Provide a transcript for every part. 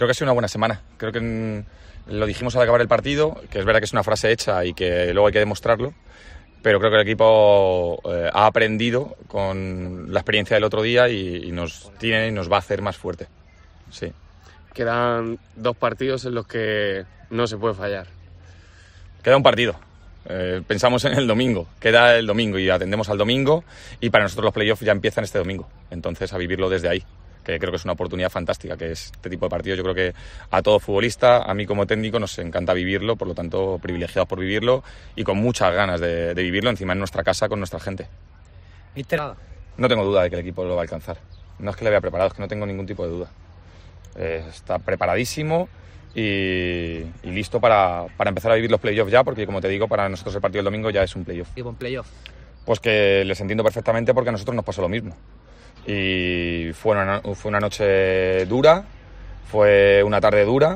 Creo que ha sido una buena semana. Creo que lo dijimos al acabar el partido, que es verdad que es una frase hecha y que luego hay que demostrarlo, pero creo que el equipo ha aprendido con la experiencia del otro día y nos va a hacer más fuerte. Sí. Quedan 2 partidos en los que no se puede fallar. Queda un partido. Pensamos en el domingo. Queda el domingo y atendemos al domingo, y para nosotros los playoffs ya empiezan este domingo. Entonces, a vivirlo desde ahí, que creo que es una oportunidad fantástica, que es este tipo de partidos. Yo creo que a todo futbolista, a mí como técnico, nos encanta vivirlo, por lo tanto privilegiados por vivirlo y con muchas ganas de vivirlo encima en nuestra casa con nuestra gente. No tengo duda de que el equipo lo va a alcanzar. No es que le vea preparado, es que no tengo ningún tipo de duda. Está preparadísimo y listo para empezar a vivir los playoffs ya, porque como te digo, para nosotros el partido del domingo ya es un playoff. ¿Y buen playoff? Pues que les entiendo perfectamente, porque a nosotros nos pasó lo mismo. Y fue una noche dura, fue una tarde dura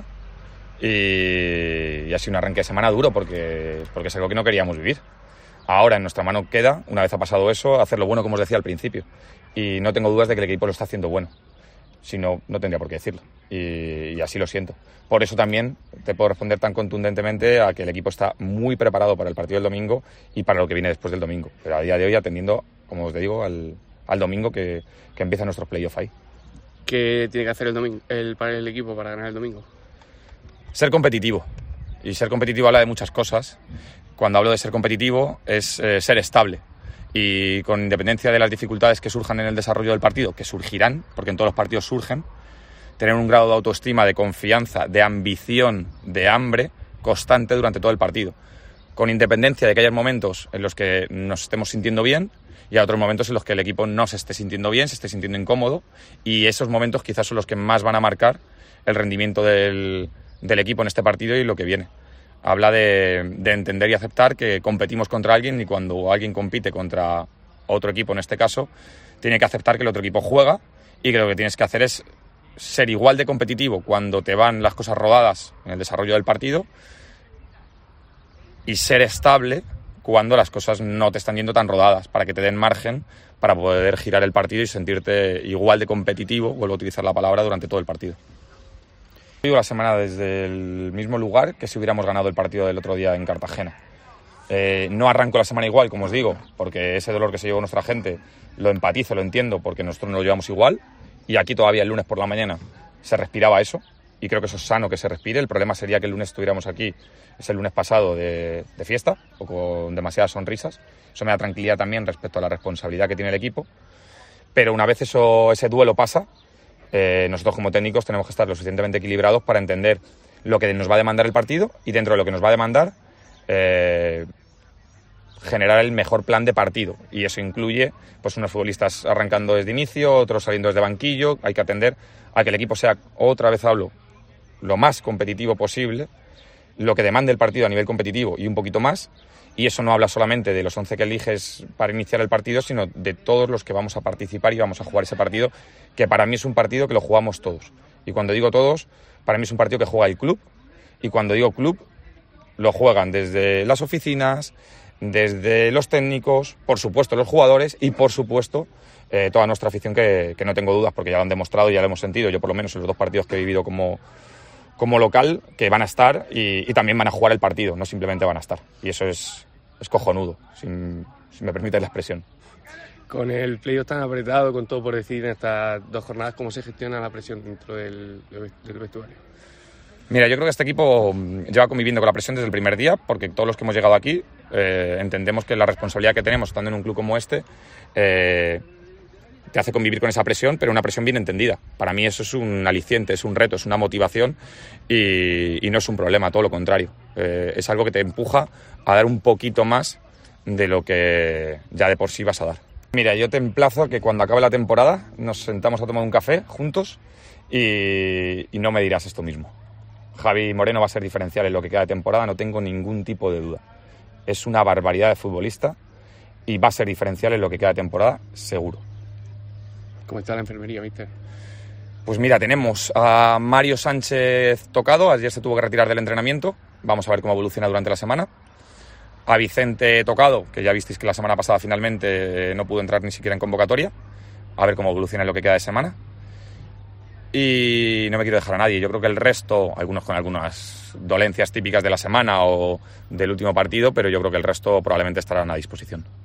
y ha sido un arranque de semana duro porque es algo que no queríamos vivir. Ahora en nuestra mano queda, una vez ha pasado eso, hacerlo bueno, como os decía al principio. Y no tengo dudas de que el equipo lo está haciendo bueno. Si no, no tendría por qué decirlo. Y así lo siento. Por eso también te puedo responder tan contundentemente a que el equipo está muy preparado para el partido del domingo y para lo que viene después del domingo. Pero a día de hoy atendiendo, como os digo, al domingo que empieza nuestro playoff ahí. ¿Qué tiene que hacer el equipo para ganar el domingo? Ser competitivo. Y ser competitivo habla de muchas cosas. Cuando hablo de ser competitivo es ser estable. Y con independencia de las dificultades que surjan en el desarrollo del partido, que surgirán, porque en todos los partidos surgen, tener un grado de autoestima, de confianza, de ambición, de hambre constante durante todo el partido. Con independencia de que haya momentos en los que nos estemos sintiendo bien y hay otros momentos en los que el equipo no se esté sintiendo bien, se esté sintiendo incómodo, y esos momentos quizás son los que más van a marcar el rendimiento del equipo en este partido y lo que viene. Habla de entender y aceptar que competimos contra alguien, y cuando alguien compite contra otro equipo, en este caso, tiene que aceptar que el otro equipo juega y que lo que tienes que hacer es ser igual de competitivo cuando te van las cosas rodadas en el desarrollo del partido y ser estable cuando las cosas no te están yendo tan rodadas, para que te den margen para poder girar el partido y sentirte igual de competitivo, vuelvo a utilizar la palabra, durante todo el partido. Vivo la semana desde el mismo lugar que si hubiéramos ganado el partido del otro día en Cartagena. No arranco la semana igual, como os digo, porque ese dolor que se llevó nuestra gente lo empatizo, lo entiendo, porque nosotros no lo llevamos igual, y aquí todavía el lunes por la mañana se respiraba eso, y creo que eso es sano que se respire. El problema sería que el lunes estuviéramos aquí, es el lunes pasado, de fiesta o con demasiadas sonrisas. Eso me da tranquilidad también respecto a la responsabilidad que tiene el equipo, pero una vez ese duelo pasa, nosotros como técnicos tenemos que estar lo suficientemente equilibrados para entender lo que nos va a demandar el partido, y dentro de lo que nos va a demandar generar el mejor plan de partido, y eso incluye pues unos futbolistas arrancando desde inicio, otros saliendo desde banquillo. Hay que atender a que el equipo sea, otra vez hablo, lo más competitivo posible, lo que demande el partido a nivel competitivo y un poquito más. Y eso no habla solamente de los 11 que eliges para iniciar el partido, sino de todos los que vamos a participar y vamos a jugar ese partido, que para mí es un partido que lo jugamos todos. Y cuando digo todos, para mí es un partido que juega el club, y cuando digo club, lo juegan desde las oficinas, desde los técnicos, por supuesto los jugadores y por supuesto toda nuestra afición, que no tengo dudas, porque ya lo han demostrado y ya lo hemos sentido. Yo por lo menos en los 2 partidos que he vivido como local, que van a estar y también van a jugar el partido, no simplemente van a estar. Y eso es cojonudo, si me permites la expresión. Con el playoff tan apretado, con todo por decir en estas 2 jornadas, ¿cómo se gestiona la presión dentro del vestuario? Mira, yo creo que este equipo lleva conviviendo con la presión desde el primer día, porque todos los que hemos llegado aquí entendemos que la responsabilidad que tenemos estando en un club como este te hace convivir con esa presión, pero una presión bien entendida. Para mí eso es un aliciente, es un reto, es una motivación y no es un problema, todo lo contrario. Es algo que te empuja a dar un poquito más de lo que ya de por sí vas a dar. Mira, yo te emplazo a que cuando acabe la temporada nos sentamos a tomar un café juntos y no me dirás esto mismo. Javi Moreno va a ser diferencial en lo que queda de temporada, no tengo ningún tipo de duda. Es una barbaridad de futbolista y va a ser diferencial en lo que queda de temporada, seguro. ¿Cómo está la enfermería, míster? Pues mira, tenemos a Mario Sánchez tocado, ayer se tuvo que retirar del entrenamiento, vamos a ver cómo evoluciona durante la semana. A Vicente tocado, que ya visteis que la semana pasada finalmente no pudo entrar ni siquiera en convocatoria, a ver cómo evoluciona en lo que queda de semana. y no me quiero dejar a nadie. Yo creo que el resto, algunos con algunas dolencias típicas de la semana o del último partido, pero yo creo que el resto probablemente estarán a disposición.